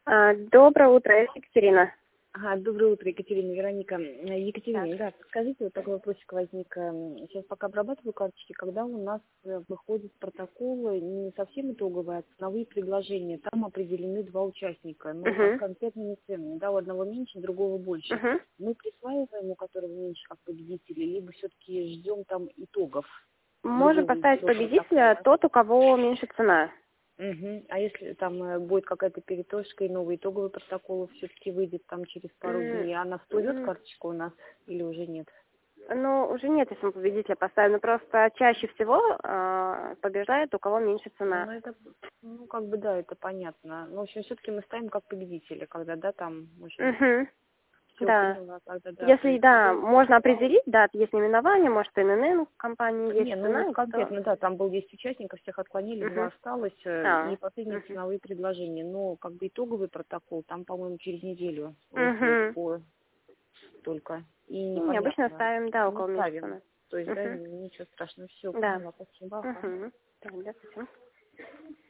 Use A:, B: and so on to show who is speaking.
A: Доброе утро, это Екатерина.
B: Ага, доброе утро, Екатерина, Вероника. Екатерина,
A: Да.
B: да, скажите, вот такой вопросик возник. Сейчас пока обрабатываю карточки, когда у нас выходят протоколы не совсем итоговые, а ценовые предложения. Там определены два участника, но
A: Угу.
B: конкретными ценами. Да, у одного меньше, другого больше.
A: Угу.
B: Мы присваиваем у которого меньше как победителя, либо все-таки ждем там итогов
A: Можем
B: другого
A: поставить
B: итогового
A: победителя
B: протокола?
A: тот, у кого меньше цена.
B: Угу. А если там будет какая-то переточка и новый итоговый протокол все-таки выйдет там через пару дней, она всплывет карточка у нас или уже нет?
A: Ну, уже нет, если мы победителя поставим. Но просто чаще всего побеждает, у кого меньше цена.
B: Ну, это, ну, как бы, да, это понятно. Но, в общем, все-таки мы ставим как победителя, когда, да, там уже
A: Угу.
B: все
A: Да.
B: поняла, тогда, да, то
A: Если,
B: есть
A: да,
B: уже...
A: можно определить, да, есть наименование, может, ИНН у компании есть
B: Не, ну,
A: цена,
B: вот
A: и кто...
B: конкретно, да, там было 10 участников, всех отклонили, 2
A: Угу.
B: осталось, и последние
A: Угу.
B: ценовые предложения. Но, как бы, итоговый протокол, там, по-моему, через неделю выходит
A: Угу.
B: по только. И
A: Обычно
B: непонятно.
A: ставим, да, у
B: Ну,
A: кого меньше
B: ставим.
A: цены.
B: То есть, да,
A: Угу.
B: ничего страшного. Все,
A: Да.
B: поняла, спасибо. Ага.
A: Угу. Да, спасибо.